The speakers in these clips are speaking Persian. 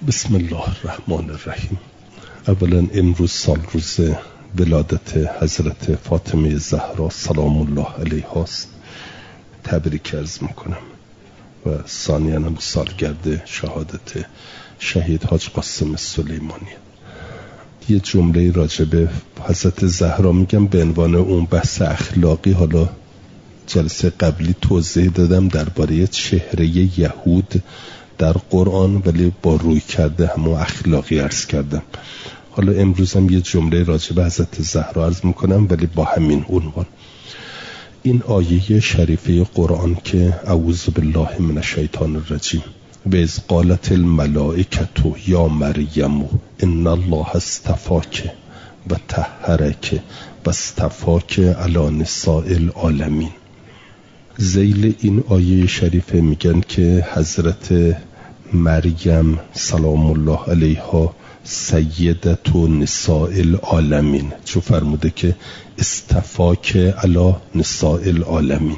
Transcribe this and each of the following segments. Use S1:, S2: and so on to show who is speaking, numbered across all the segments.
S1: بسم الله الرحمن الرحیم. اولا امروز سال روز ولادت حضرت فاطمه زهرا سلام الله علیها است، تبریک عرض میکنم و ثانیاً هم سالگرد شهادت شهید حاج قاسم سلیمانی. یه جمله راجع به حضرت زهرا میگم به عنوان اون بحث اخلاقی. حالا جلسه قبلی توضیح دادم درباره چهره یهود در قرآن، ولی با روی کرده همون اخلاقی عرض کردم. حالا امروز هم یه جمله راجع به حضرت زهرا عرض میکنم ولی با همین عنوان. این آیه شریفه قرآن که اعوذ بالله من الشیطان الرجیم و اذ قالت الملائکة یا مریم ان الله اصطفاک و طهرک و اصطفاک علی نساء العالمین. ذیل این آیه شریفه میگن که حضرت مریم سلام الله علیها سیدت نساء العالمین، چون فرموده که اصطفاک علی نساء العالمین.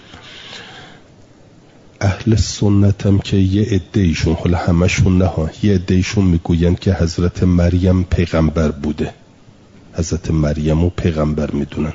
S1: اهل سنت هم که یه عده‌ایشون، حالا همشون نه ها، یه عده‌ایشون میگوین که حضرت مریم پیغمبر بوده، حضرت مریم رو پیغمبر میدونن.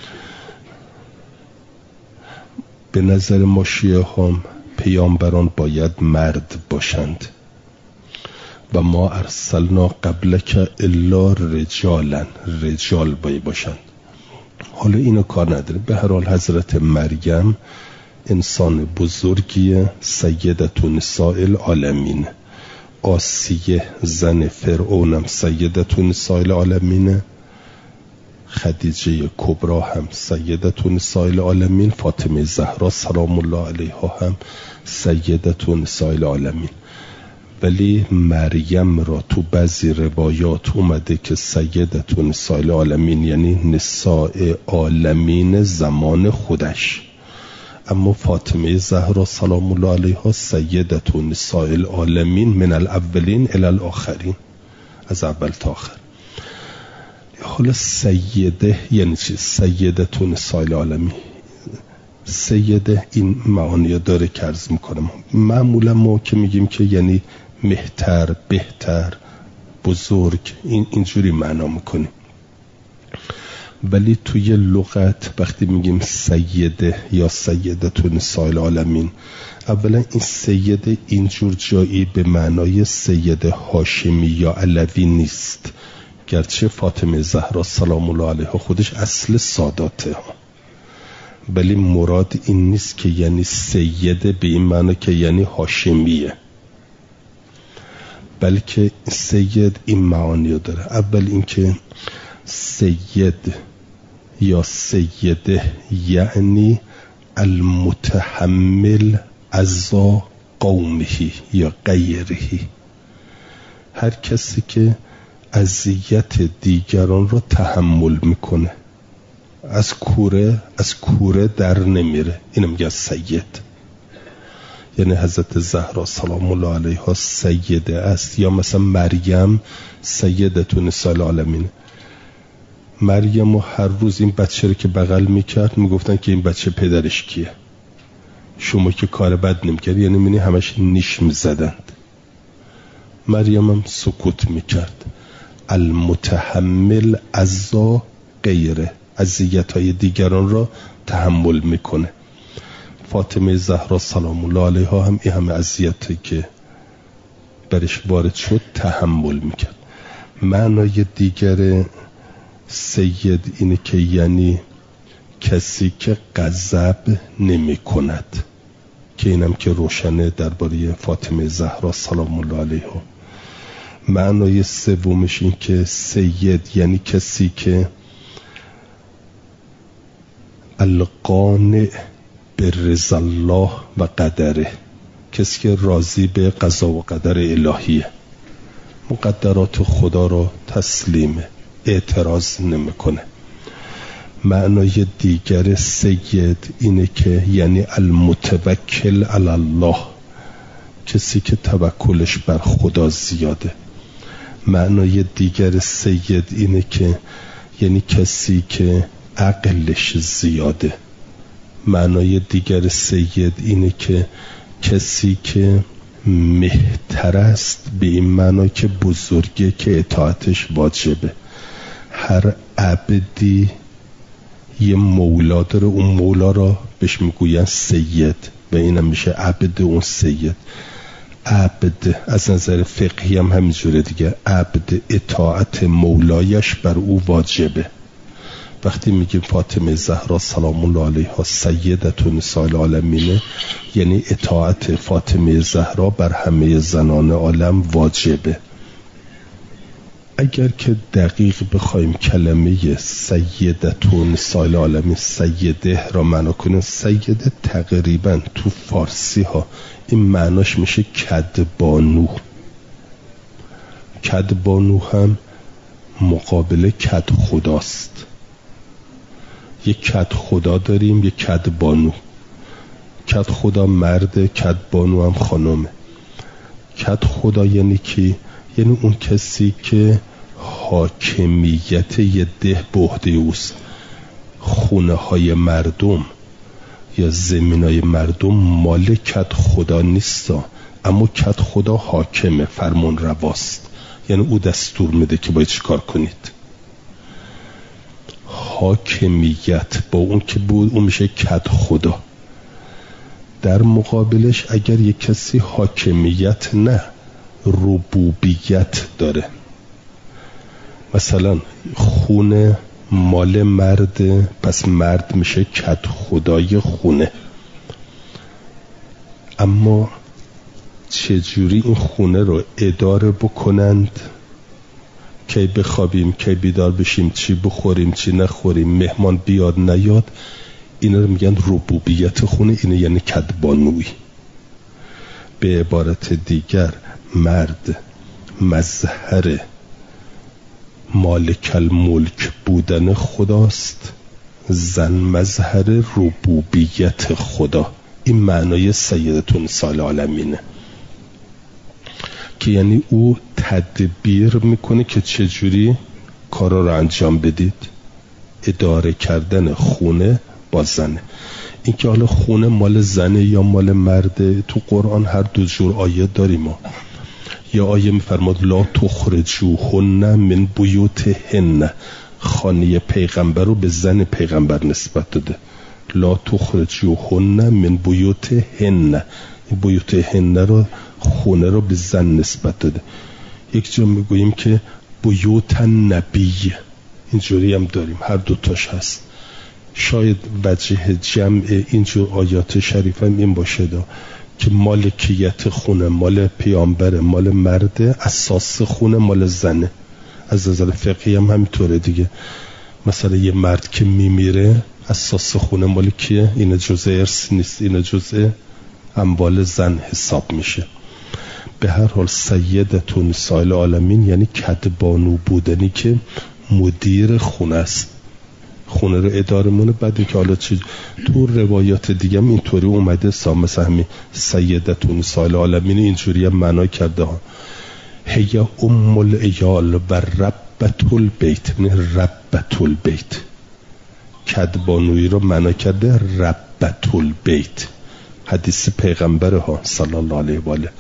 S1: به نظر ما شیعه هم پیامبران باید مرد باشند و ما ارسلنا قبلک الا رجالا، رجال باید باشند. حالا اینو کار نداره. به هر حال حضرت مریم انسان بزرگیه، سیدت نساء العالمین. آسیه زن فرعونم سیدت نساء العالمین، خدیجه کبرا هم سیدت نساء العالمین، فاطمه زهرا سلام الله علیها هم سیدت نساء العالمین. ولی مریم را تو بعضی روایات اومده که سیدت نساء العالمین یعنی نساء عالمین زمان خودش، اما فاطمه زهرا سلام الله علیها سیدت نساء العالمین من الاولین الی الاخرین، از اول تا آخر. حالا سیده یعنی چی؟ سیدت نساء العالمین، سیده این معانی داره که عرض میکنم. معمولا ما که میگیم که یعنی مهتر، بهتر، بزرگ، اینجوری معنا میکنیم. ولی توی لغت وقتی میگیم سیده یا سیدت نساء العالمین، اولا این سیده اینجور جایی به معنای سید هاشمی یا علوی نیست، گرچه فاطمه زهرا سلام الله علیها خودش اصل ساداته ها، ولی مراد این نیست که یعنی سیده به این معنی که یعنی هاشمیه، بلکه سید این معانی داره. اول اینکه سید یا سیده یعنی المتحمل عزا قومه یا غیره، هر کسی که اذیت دیگران رو تحمل میکنه، از کوره در نمیره، اینو میگه سید. یعنی حضرت زهرا سلام الله علیها سیده است، یا مثلا مریم سیدت نساء العالمین. مریم و هر روز این بچه رو که بغل میکرد میگفتن که این بچه پدرش کیه، شما که کار بد نمیکرد، یعنی منی همش نیش میزدند. مریم هم سکوت میکرد. المتحمل عزا غیره، اذیت های دیگران را تحمل میکنه. فاطمه زهرا سلام الله علیها هم این همه اذیتی که برش وارد شد تحمل میکرد. معنای دیگر سید اینه که یعنی کسی که غضب نمی کند، که اینم که روشنه درباره فاطمه زهرا سلام الله علیها. معنای سومش این که سید یعنی کسی که القانع به رضا الله و قدره، کسی که راضی به قضا و قدر الهیه، مقدرات خدا را تسلیمه، اعتراض نمیکنه. معنای دیگر سید اینه که یعنی المتوکل علی الله، کسی که توکلش بر خدا زیاده. معنای دیگر سید اینه که یعنی کسی که عقلش زیاده. معنای دیگر سید اینه که کسی که مهتر است به این معنا که بزرگه که اطاعتش واجبه. هر عبدی یه مولا داره، اون مولا را بهش میگوین سید و اینم میشه عبد اون سید. عبد از نظر فقهی هم همینجوره دیگه، عبد اطاعت مولایش بر او واجبه. وقتی میگیم فاطمه زهرا سلام الله علیها سیدة نساء العالمین، یعنی اطاعت فاطمه زهرا بر همه زنان عالم واجبه. اگر که دقیق بخوایم کلمه سیدة نساء العالمین سیده را معنا کنیم، سیده تقریبا تو فارسی ها این معناش میشه کدبانو. کدبانو هم مقابل کد خداست. یک کد خدا داریم، یک کد بانو. کد خدا مرد، کد بانو هم خانمه. کد خدا یعنی کی؟ یعنی اون کسی که حاکمیت یه ده به عهده اوست. خونه های مردم یا زمین های مردم مال کد خدا نیست، اما کد خدا حاکمه، فرمان رواست، یعنی او دستور میده که باید چیکار کنید. حاکمیت با اون که بود اون میشه کد خدا. در مقابلش اگر یک کسی حاکمیت نه ربوبیت داره، مثلا خونه مال مرد، پس مرد میشه کد خدای خونه. اما چجوری این خونه رو اداره بکنند، کی بخوابیم، کی بیدار بشیم، چی بخوریم، چی نخوریم، مهمان بیاد نیاد، اینا رو میگن ربوبیت خونه. اینه یعنی کدبانوی. به عبارت دیگر مرد مظهر مالک الملک بودن خداست، زن مظهر ربوبیت خدا. این معنای سیدة نساء العالمینه که یعنی او تدبیر میکنه که چجوری کارا رو انجام بدید. اداره کردن خونه با زنه. این که حالا خونه مال زنه یا مال مرده، تو قرآن هر دو جور آیه داریم. یا آیه میفرماد لا تخرجوهن من بیوتهن، خانه پیغمبر رو به زن پیغمبر نسبت داده. لا تخرجوهن من بیوتهن، بیوتهن رو خونه رو به زن نسبت داده. یک جا میگوییم که بیوت نبی، اینجوری هم داریم، هر دوتاش هست. شاید وجه جمع اینجور آیات شریف هم این باشه که مالکیت خونه مال پیامبر، مال مرد، اساس خونه مال زنه. از نظر فقهی هم همینطوره دیگه. مثلا یه مرد که میمیره اساس خونه مال کیه؟ این جزء ارث نیست، این جزء اموال زن حساب میشه. به هر حال سیدة نساء العالمین یعنی کدبانو بودنی که مدیر خونه است، خونه رو اداره مونه. بعد که حالا تو روایات دیگه هم اینطوری اومده، مثلا همین سیدة نساء العالمین اینجوری هم معنا کرده ها، هی ام العیال و ربة البیت. ربة البیت کدبانویی رو معنا کرده ربة البیت. حدیث پیغمبر ها صلی الله علیه و آله.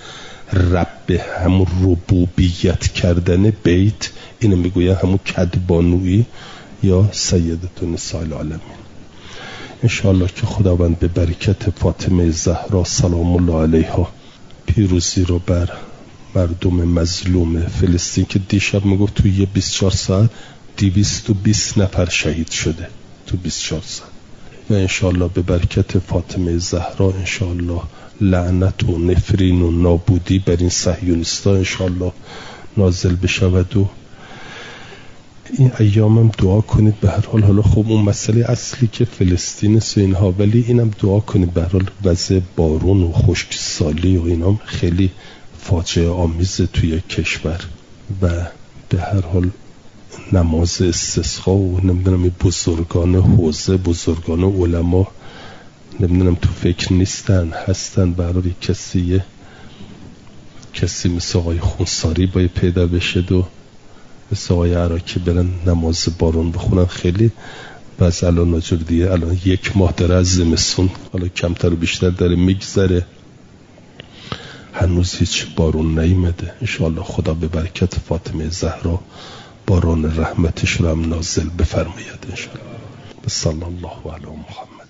S1: رب همون ربوبیت کردن بیت، اینو میگوین همون کدبانویی یا سیدة نساء العالمین. انشاءالله که خداوند به برکت فاطمه زهرا سلام الله علیها پیروزی رو بر مردم مظلوم فلسطین که دیشب میگفت توی یه 24 ساعت 220 نفر شهید شده تو 24 ساعت، و انشاءالله به برکت فاطمه زهرا انشاءالله لعنت و نفرین و نابودی بر این صهیونیستا انشاءالله نازل بشود. و این ایامم دعا کنید به هر حال. حالا خب اون مسئله اصلی که فلسطین است و اینها، ولی اینم دعا کنید به هر حال وضع بارون و خشکسالی و اینام خیلی فاجعه آمیزه توی کشور، و به هر حال نماز استسقا و نمیدونم بزرگان حوزه، بزرگان علما نمیدونم تو فکر نیستن، هستن. برای کسی مثل آقای خونساری باید پیدا بشه و مثل آقای عراکی برن نماز بارون بخونن. خیلی بس الان ناجور دیگه، الان 1 ماه داره از زمستون، حالا کمتر و بیشتر داره میگذره. هنوز هیچ بارون نیامده. انشاءالله خدا به برکت فاطمه زهرا باران رحمتش رو هم نازل بفرماید انشاءالله. صلی الله علی محمد.